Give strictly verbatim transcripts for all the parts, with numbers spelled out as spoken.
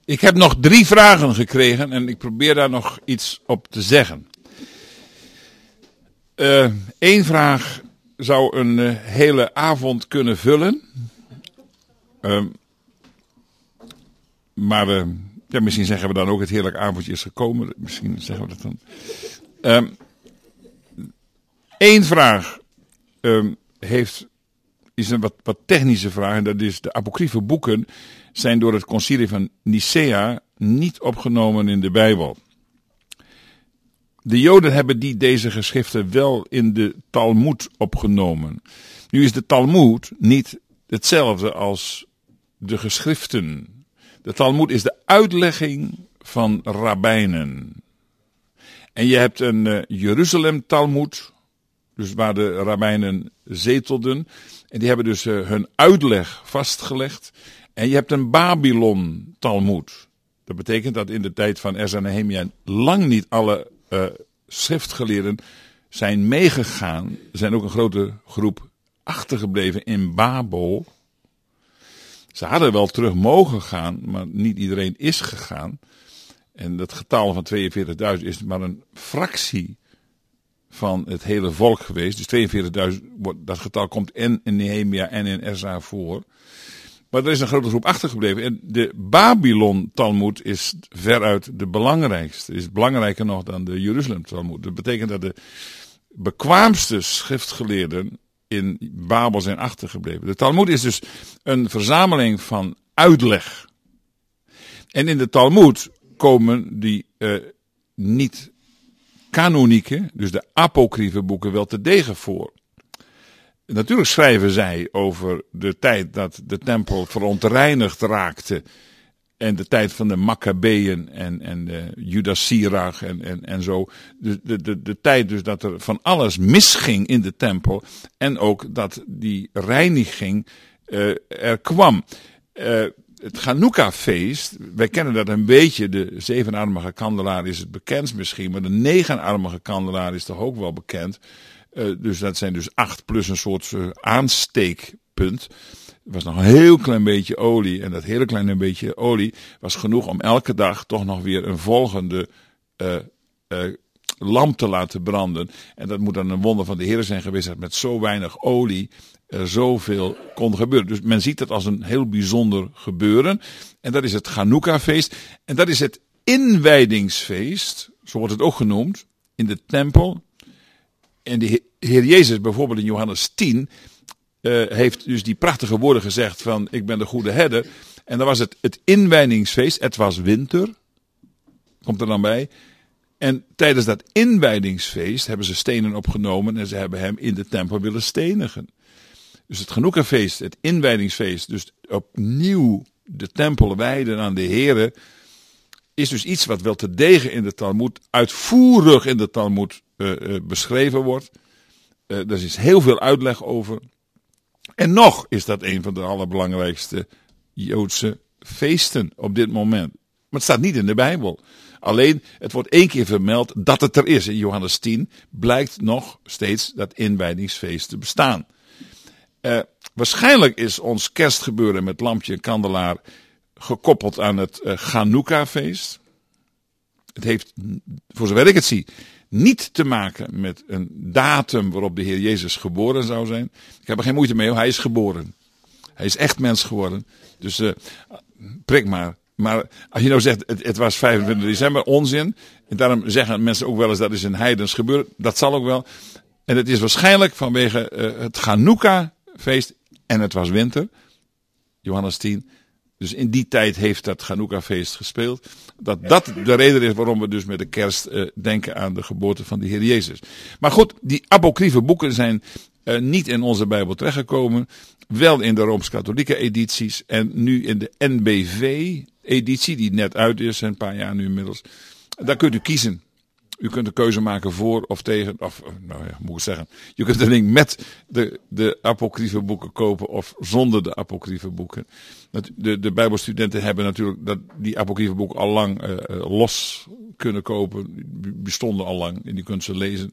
Ik heb nog drie vragen gekregen en ik probeer daar nog iets op te zeggen. Eén uh, vraag zou een uh, hele avond kunnen vullen. Uh, maar uh, ja, misschien zeggen we dan ook het heerlijke avondje is gekomen. Misschien zeggen we dat dan. Eén uh, vraag uh, heeft, is een wat, wat technische vraag. En dat is: de apocryfe boeken zijn door het concilie van Nicea niet opgenomen in de Bijbel. De Joden hebben die deze geschriften wel in de Talmoed opgenomen. Nu is de Talmoed niet hetzelfde als de geschriften. De Talmoed is de uitlegging van rabbijnen. En je hebt een uh, Jeruzalem Talmoed, dus waar de rabbijnen zetelden. En die hebben dus uh, hun uitleg vastgelegd. En je hebt een Babylon Talmoed. Dat betekent dat in de tijd van Ezra en Nehemia lang niet alle uh, schriftgeleerden zijn meegegaan. Er zijn ook een grote groep achtergebleven in Babel. Ze hadden wel terug mogen gaan, maar niet iedereen is gegaan. En dat getal van tweeënveertigduizend is maar een fractie van het hele volk geweest. Dus tweeënveertigduizend, dat getal komt en in Nehemia en in Ezra voor. Maar er is een grote groep achtergebleven. En de Babylon Talmoed is veruit de belangrijkste. Is belangrijker nog dan de Jeruzalem Talmoed. Dat betekent dat de bekwaamste schriftgeleerden in Babel zijn achtergebleven. De Talmoed is dus een verzameling van uitleg. En in de Talmoed komen die uh, niet kanonieke, dus de apocryfe boeken, wel te degen voor. Natuurlijk schrijven zij over de tijd dat de tempel verontreinigd raakte. En de tijd van de Maccabeeën en, en de Judas Sirach en, en, en zo. De, de, de, de tijd dus dat er van alles misging in de tempel. En ook dat die reiniging uh, er kwam. Uh, het Chanukka-feest, wij kennen dat een beetje. De zevenarmige kandelaar is het bekendst misschien. Maar de negenarmige kandelaar is toch ook wel bekend. Uh, dus dat zijn dus acht plus een soort uh, aansteekpunt. Er was nog een heel klein beetje olie. En dat hele kleine beetje olie was genoeg om elke dag toch nog weer een volgende uh, uh, lamp te laten branden. En dat moet dan een wonder van de Heer zijn geweest, dat met zo weinig olie er zoveel kon gebeuren. Dus men ziet het als een heel bijzonder gebeuren. En dat is het Chanukka-feest. En dat is het inwijdingsfeest, zo wordt het ook genoemd, in de tempel. En de Heer Jezus bijvoorbeeld in Johannes tien uh, heeft dus die prachtige woorden gezegd van: ik ben de goede herder. En dan was het het inwijdingsfeest. Het was winter. Komt er dan bij. En tijdens dat inwijdingsfeest hebben ze stenen opgenomen en ze hebben hem in de tempel willen stenigen. Dus het Chanukka-feest, het inwijdingsfeest, dus opnieuw de tempel wijden aan de Here, is dus iets wat wel te degen in de Talmoed, uitvoerig in de Talmoed uh, uh, beschreven wordt. Uh, er is heel veel uitleg over. En nog is dat een van de allerbelangrijkste Joodse feesten op dit moment. Maar het staat niet in de Bijbel. Alleen, het wordt één keer vermeld dat het er is. In Johannes tien blijkt nog steeds dat inwijdingsfeest te bestaan. Uh, waarschijnlijk is ons kerstgebeuren met lampje en kandelaar gekoppeld aan het uh, Chanukka-feest. Het heeft, voor zover ik het zie, niet te maken met een datum waarop de Heer Jezus geboren zou zijn. Ik heb er geen moeite mee, hoor. Hij is geboren. Hij is echt mens geworden. Dus uh, prik maar. Maar als je nou zegt, het, het was vijfentwintig december, onzin. En daarom zeggen mensen ook wel eens, dat is een heidens gebeuren. Dat zal ook wel. En het is waarschijnlijk vanwege uh, het Chanukka-feest. En het was winter. Johannes tien. Dus in die tijd heeft dat Chanukka-feest gespeeld. Dat dat de reden is waarom we dus met de kerst uh, denken aan de geboorte van de Heer Jezus. Maar goed, die apocryfe boeken zijn uh, niet in onze Bijbel terechtgekomen. Wel in de Rooms-Katholieke edities. En nu in de N B V-editie, die net uit is, een paar jaar nu inmiddels. Daar kunt u kiezen. U kunt een keuze maken voor of tegen, of nou ja, moet ik zeggen. Je kunt een ding met de, de apocryfe boeken kopen of zonder de apocryfe boeken. De, de Bijbelstudenten hebben natuurlijk dat, die apocryfe boeken al lang uh, los kunnen kopen. Die bestonden al lang en die kunt ze lezen.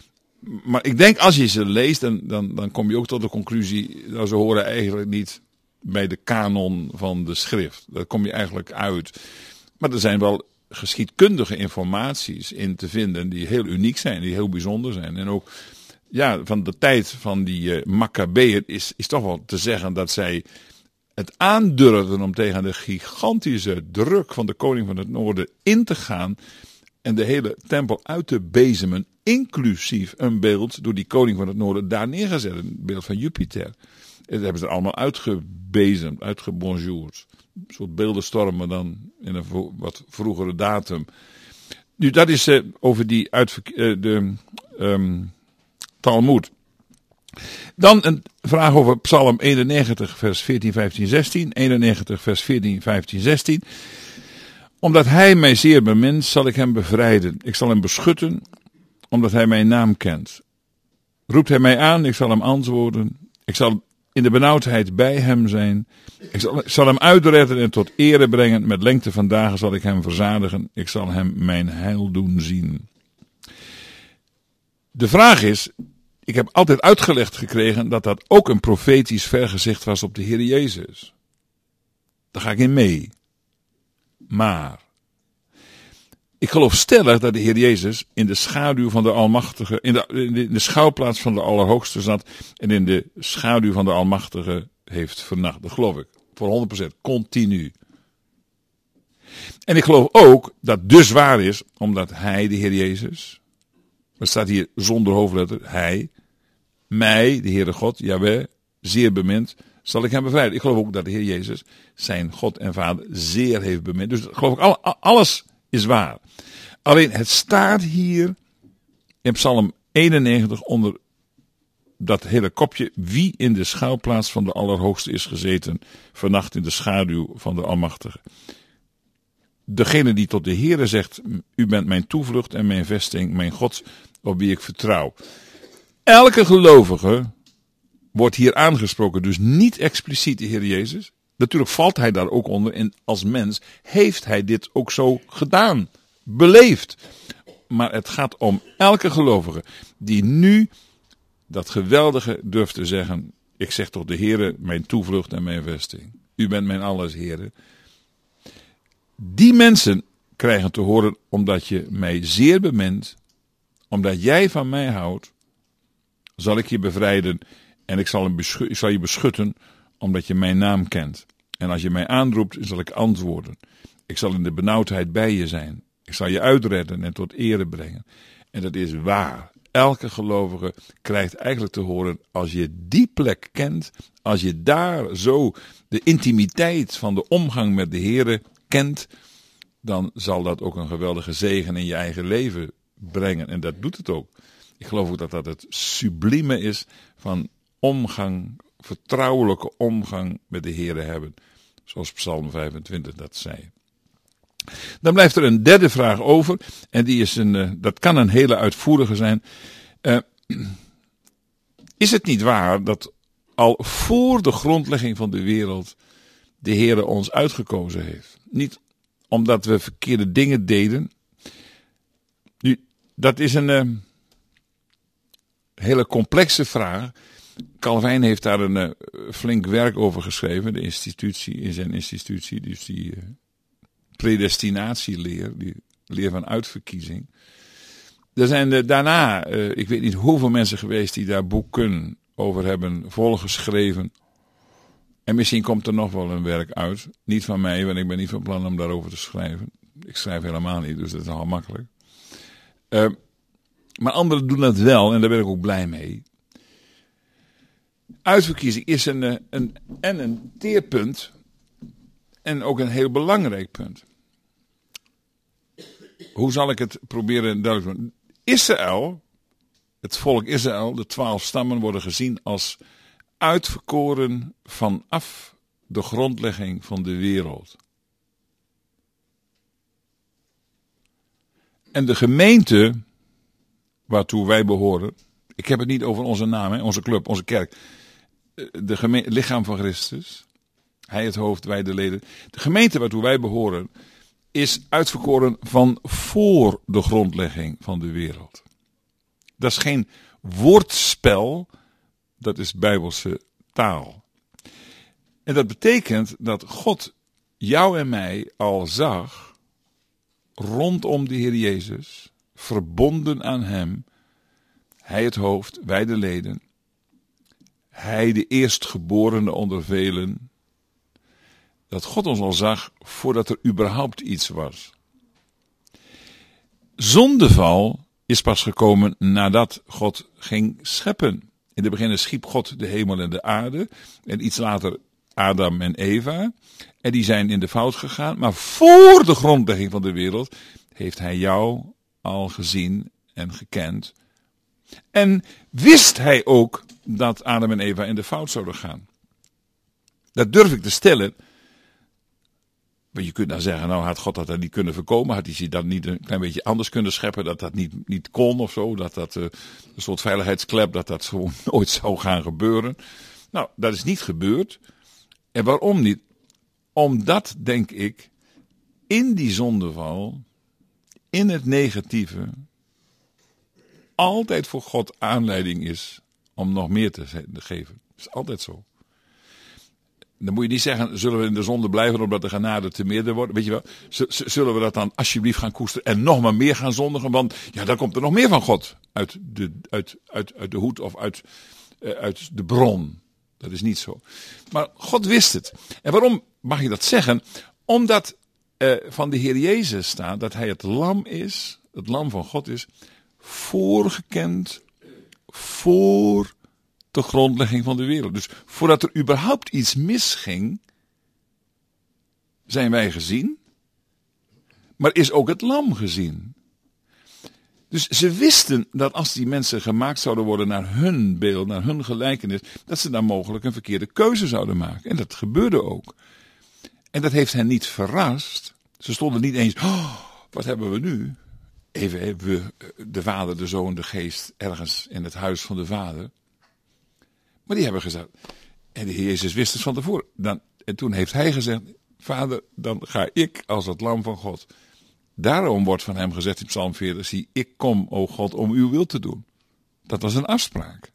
Maar ik denk als je ze leest, dan, dan, dan kom je ook tot de conclusie, nou, ze horen eigenlijk niet bij de kanon van de schrift. Daar kom je eigenlijk uit. Maar er zijn wel geschiedkundige informaties in te vinden die heel uniek zijn, die heel bijzonder zijn. En ook ja, van de tijd van die uh, Maccabeeën is, is toch wel te zeggen dat zij het aandurfden om tegen de gigantische druk van de koning van het noorden in te gaan en de hele tempel uit te bezemen, inclusief een beeld door die koning van het noorden daar neergezet, een beeld van Jupiter. En dat hebben ze er allemaal uitgebezemd, uitgebonjourd. Een soort beeldenstorm, maar dan in een vo- wat vroegere datum. Nu, dat is uh, over die uitver- uh, de um, Talmoed. Dan een vraag over Psalm eenennegentig, vers veertien, vijftien, zestien. eenennegentig, vers veertien, vijftien, zestien. Omdat hij mij zeer bemint, zal ik hem bevrijden. Ik zal hem beschutten, omdat hij mijn naam kent. Roept hij mij aan, ik zal hem antwoorden. Ik zal in de benauwdheid bij hem zijn. Ik zal, ik zal hem uitredden en tot ere brengen. Met lengte van dagen zal ik hem verzadigen. Ik zal hem mijn heil doen zien. De vraag is, ik heb altijd uitgelegd gekregen dat dat ook een profetisch vergezicht was op de Heer Jezus. Daar ga ik in mee. Maar ik geloof stellig dat de Heer Jezus in de schaduw van de Almachtige, in de, in de, in de schouwplaats van de Allerhoogste zat en in de schaduw van de Almachtige heeft vernacht. Dat geloof ik. Voor honderd procent. Continu. En ik geloof ook dat dus waar is, omdat hij, de Heer Jezus, er staat hier zonder hoofdletter, hij, mij, de Heere God, Jahweh, zeer bemind, zal ik hem bevrijden. Ik geloof ook dat de Heer Jezus zijn God en Vader zeer heeft bemind. Dus geloof ik, alles is waar. Alleen het staat hier in Psalm eenennegentig onder dat hele kopje, wie in de schuilplaats van de Allerhoogste is gezeten, vannacht in de schaduw van de Almachtige. Degene die tot de Heere zegt, u bent mijn toevlucht en mijn vesting, mijn God, op wie ik vertrouw. Elke gelovige wordt hier aangesproken, dus niet expliciet de Heer Jezus. Natuurlijk valt hij daar ook onder en als mens heeft hij dit ook zo gedaan, beleefd. Maar het gaat om elke gelovige die nu dat geweldige durft te zeggen, ik zeg tot de Heere mijn toevlucht en mijn vesting. U bent mijn alles, Heere. Die mensen krijgen te horen, omdat je mij zeer bemint, omdat jij van mij houdt, zal ik je bevrijden en ik zal, hem beschu- ik zal je beschutten, omdat je mijn naam kent. En als je mij aanroept, zal ik antwoorden. Ik zal in de benauwdheid bij je zijn. Ik zal je uitredden en tot ere brengen. En dat is waar. Elke gelovige krijgt eigenlijk te horen, als je die plek kent, als je daar zo de intimiteit van de omgang met de Heere kent, dan zal dat ook een geweldige zegen in je eigen leven brengen. En dat doet het ook. Ik geloof ook dat dat het sublieme is van omgang, vertrouwelijke omgang met de Heere hebben. Zoals Psalm vijfentwintig dat zei. Dan blijft er een derde vraag over. En die is een, uh, dat kan een hele uitvoerige zijn. Uh, is het niet waar dat al voor de grondlegging van de wereld de Heere ons uitgekozen heeft? Niet omdat we verkeerde dingen deden. Nu, dat is een uh, hele complexe vraag. Calvijn heeft daar een uh, flink werk over geschreven. De institutie, in zijn institutie. Dus die uh, predestinatieleer. Die leer van uitverkiezing. Er zijn uh, daarna, uh, ik weet niet hoeveel mensen geweest die daar boeken over hebben volgeschreven. En misschien komt er nog wel een werk uit. Niet van mij, want ik ben niet van plan om daarover te schrijven. Ik schrijf helemaal niet, dus dat is nogal makkelijk. Uh, maar anderen doen dat wel en daar ben ik ook blij mee. Uitverkiezing is een, een, en een teerpunt en ook een heel belangrijk punt. Hoe zal ik het proberen duidelijk te maken? Israël, het volk Israël, de twaalf stammen worden gezien als uitverkoren vanaf de grondlegging van de wereld. En de gemeente waartoe wij behoren, ik heb het niet over onze naam, hè, onze club, onze kerk, de geme- lichaam van Christus, hij het hoofd, wij de leden. De gemeente waartoe wij behoren is uitverkoren van voor de grondlegging van de wereld. Dat is geen woordspel, dat is Bijbelse taal. En dat betekent dat God jou en mij al zag rondom de Heer Jezus, verbonden aan hem, hij het hoofd, wij de leden, hij de eerstgeborene onder velen, dat God ons al zag voordat er überhaupt iets was. Zondeval is pas gekomen nadat God ging scheppen. In de beginnen schiep God de hemel en de aarde en iets later Adam en Eva. En die zijn in de fout gegaan, maar voor de grondlegging van de wereld heeft hij jou al gezien en gekend. En wist hij ook dat Adam en Eva in de fout zouden gaan. Dat durf ik te stellen. Maar je kunt nou zeggen, nou had God dat dan niet kunnen voorkomen. Had hij zich dan niet een klein beetje anders kunnen scheppen. Dat dat niet, niet kon of zo. Dat dat uh, een soort veiligheidsklep, dat dat gewoon nooit zou gaan gebeuren. Nou, dat is niet gebeurd. En waarom niet? Omdat, denk ik, in die zondeval, in het negatieve, altijd voor God aanleiding is om nog meer te geven. Dat is altijd zo. Dan moet je niet zeggen, zullen we in de zonde blijven omdat de genade te meerder wordt. Weet je wel, zullen we dat dan alsjeblieft gaan koesteren en nog maar meer gaan zondigen. Want ja, dan komt er nog meer van God uit de, uit, uit, uit de hoed of uit, uh, uit de bron. Dat is niet zo. Maar God wist het. En waarom mag je dat zeggen? Omdat uh, van de Heer Jezus staat dat hij het lam is, het lam van God is, voorgekend voor de grondlegging van de wereld. Dus voordat er überhaupt iets misging, zijn wij gezien, maar is ook het lam gezien. Dus ze wisten dat als die mensen gemaakt zouden worden naar hun beeld, naar hun gelijkenis, dat ze dan mogelijk een verkeerde keuze zouden maken. En dat gebeurde ook. En dat heeft hen niet verrast. Ze stonden niet eens, oh, wat hebben we nu? Even hebben we de Vader, de Zoon, de Geest ergens in het huis van de Vader. Maar die hebben gezegd, en de Heer Jezus wist het van tevoren. Dan, en toen heeft hij gezegd, Vader, dan ga ik als het lam van God. Daarom wordt van hem gezegd in Psalm veertig, zie, ik kom, o God, om uw wil te doen. Dat was een afspraak.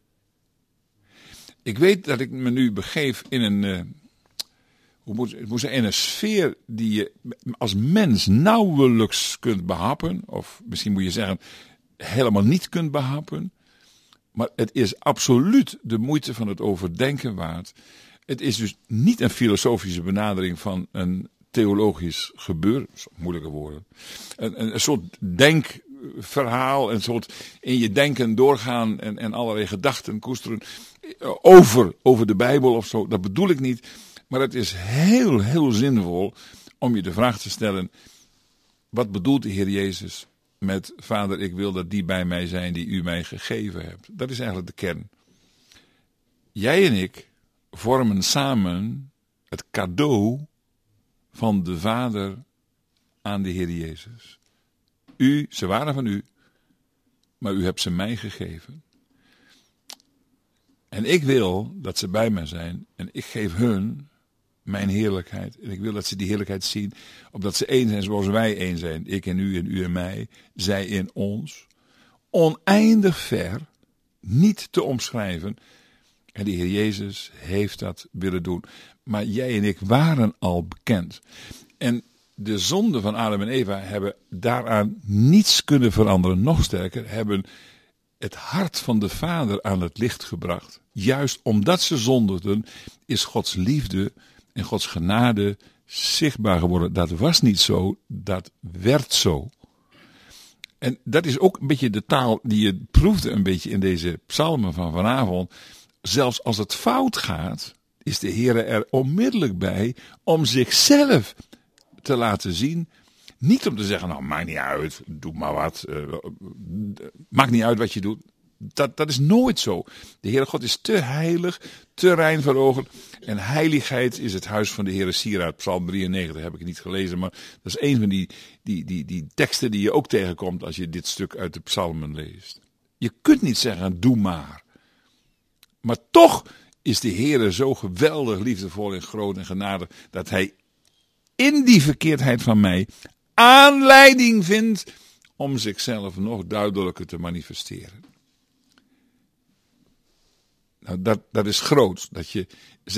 Ik weet dat ik me nu begeef in een, uh, hoe moet, hoe moet zeggen, in een sfeer die je als mens nauwelijks kunt behappen. Of misschien moet je zeggen, helemaal niet kunt behappen. Maar het is absoluut de moeite van het overdenken waard. Het is dus niet een filosofische benadering van een theologisch gebeuren. Moeilijke woorden. Een, een, een soort denkverhaal, een soort in je denken doorgaan en, en allerlei gedachten koesteren over, over de Bijbel of zo. Dat bedoel ik niet. Maar het is heel, heel zinvol om je de vraag te stellen, wat bedoelt de Heer Jezus met, Vader, ik wil dat die bij mij zijn die u mij gegeven hebt. Dat is eigenlijk de kern. Jij en ik vormen samen het cadeau van de Vader aan de Heer Jezus. U, ze waren van u, maar u hebt ze mij gegeven. En ik wil dat ze bij mij zijn en ik geef hun mijn heerlijkheid. En ik wil dat ze die heerlijkheid zien, opdat ze één zijn zoals wij één zijn. Ik en u en u en mij, zij in ons. Oneindig ver, niet te omschrijven. En de Heer Jezus heeft dat willen doen. Maar jij en ik waren al bekend. En de zonden van Adam en Eva hebben daaraan niets kunnen veranderen. Nog sterker, hebben het hart van de Vader aan het licht gebracht. Juist omdat ze zondigden, is Gods liefde en Gods genade zichtbaar geworden. Dat was niet zo, dat werd zo. En dat is ook een beetje de taal die je proefde een beetje in deze psalmen van vanavond. Zelfs als het fout gaat, is de Heer er onmiddellijk bij om zichzelf te laten zien. Niet om te zeggen, nou maakt niet uit, doe maar wat. Uh, maakt niet uit wat je doet. Dat, dat is nooit zo. De Heere God is te heilig, te rein voor ogen. En heiligheid is het huis van de Heere Sieraad. Psalm drieënnegentig heb ik niet gelezen, maar dat is een van die, die, die, die teksten die je ook tegenkomt als je dit stuk uit de psalmen leest. Je kunt niet zeggen, doe maar. Maar toch is de Heere zo geweldig liefdevol en groot en genadig, dat hij in die verkeerdheid van mij aanleiding vindt om zichzelf nog duidelijker te manifesteren. Nou, dat, dat is groot, dat je zelfs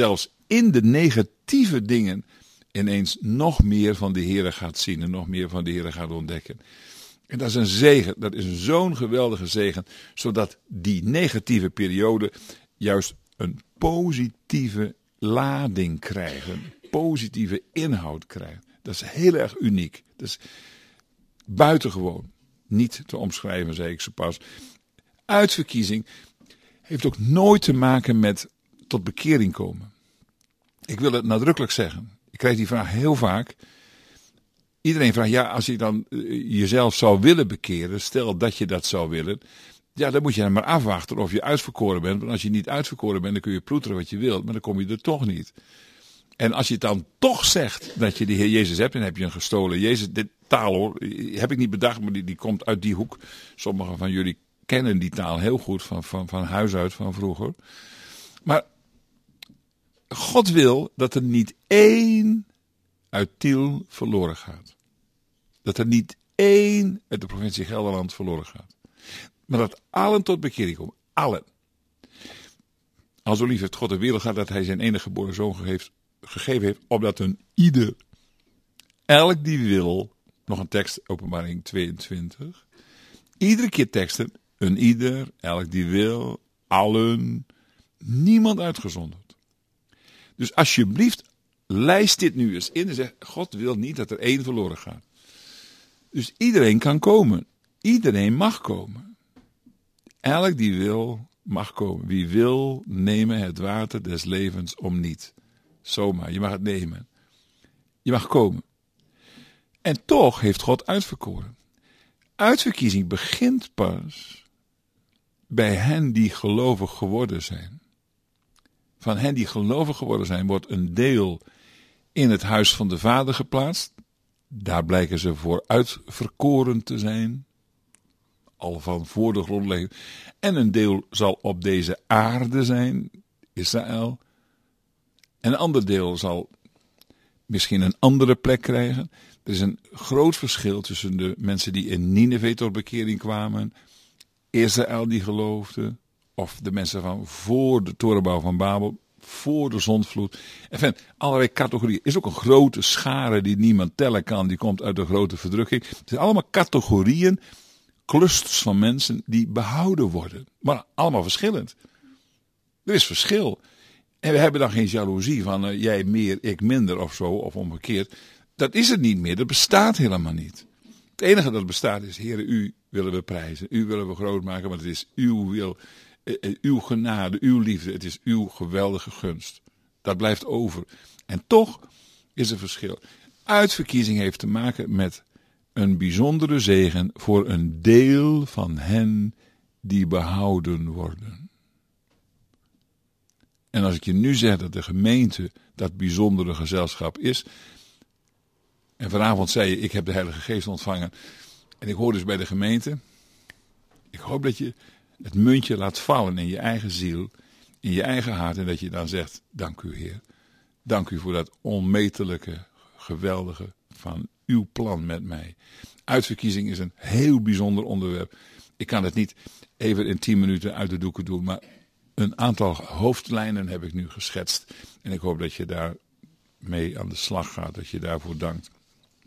in de negatieve dingen ineens nog meer van de Heere gaat zien en nog meer van de Heere gaat ontdekken. En dat is een zegen, dat is zo'n geweldige zegen, zodat die negatieve periode juist een positieve lading krijgen, positieve inhoud krijgen. Dat is heel erg uniek. Dat is buitengewoon. Niet te omschrijven, zei ik zo pas. Uitverkiezing heeft ook nooit te maken met tot bekering komen. Ik wil het nadrukkelijk zeggen. Ik krijg die vraag heel vaak. Iedereen vraagt, ja, als je dan jezelf zou willen bekeren, stel dat je dat zou willen, ja, dan moet je dan maar afwachten of je uitverkoren bent. Want als je niet uitverkoren bent, dan kun je ploeteren wat je wilt, maar dan kom je er toch niet. En als je dan toch zegt dat je de Heer Jezus hebt, dan heb je een gestolen Jezus. Dit taal hoor, heb ik niet bedacht, maar die, die komt uit die hoek. Sommigen van jullie kennen die taal heel goed van, van, van huis uit, van vroeger. Maar God wil dat er niet één uit Tiel verloren gaat. Dat er niet één uit de provincie Gelderland verloren gaat. Maar dat allen tot bekering komen. Allen. Al zo lief heeft God de wereld gehad dat hij zijn enige geboren zoon gegeven, gegeven heeft. Opdat een ieder, elk die wil, nog een tekst, Openbaring tweeëntwintig. Iedere keer teksten, een ieder, elk die wil, allen, niemand uitgezonderd. Dus alsjeblieft, lijst dit nu eens in en zeg, God wil niet dat er één verloren gaat. Dus iedereen kan komen. Iedereen mag komen. Elk die wil, mag komen. Wie wil, nemen het water des levens om niet. Zomaar, je mag het nemen. Je mag komen. En toch heeft God uitverkoren. Uitverkiezing begint pas bij hen die gelovig geworden zijn. Van hen die gelovig geworden zijn, wordt een deel in het huis van de Vader geplaatst. Daar blijken ze voor uitverkoren te zijn. Al van voor de grondlegging. En een deel zal op deze aarde zijn, Israël. En een ander deel zal misschien een andere plek krijgen. Er is een groot verschil tussen de mensen die in Nineve tot bekering kwamen, Israël die geloofde, of de mensen van voor de torenbouw van Babel, voor de zondvloed. Enfin, allerlei categorieën. Er is ook een grote schare die niemand tellen kan, die komt uit de grote verdrukking. Het zijn allemaal categorieën, clusters van mensen die behouden worden. Maar allemaal verschillend. Er is verschil. En we hebben dan geen jaloezie van uh, jij meer, ik minder of zo, of omgekeerd. Dat is het niet meer, dat bestaat helemaal niet. Het enige dat bestaat is, Heere, u willen we prijzen, u willen we groot maken, want het is uw wil, uh, uw genade, uw liefde, het is uw geweldige gunst. Dat blijft over. En toch is er verschil. Uitverkiezing heeft te maken met een bijzondere zegen voor een deel van hen die behouden worden. En als ik je nu zeg dat de gemeente dat bijzondere gezelschap is. En vanavond zei je, ik heb de Heilige Geest ontvangen. En ik hoor dus bij de gemeente. Ik hoop dat je het muntje laat vallen in je eigen ziel. In je eigen hart. En dat je dan zegt, dank u Heer. Dank u voor dat onmetelijke, geweldige van uw plan met mij. Uitverkiezing is een heel bijzonder onderwerp. Ik kan het niet even in tien minuten uit de doeken doen. Maar een aantal hoofdlijnen heb ik nu geschetst. En ik hoop dat je daar mee aan de slag gaat. Dat je daarvoor dankt.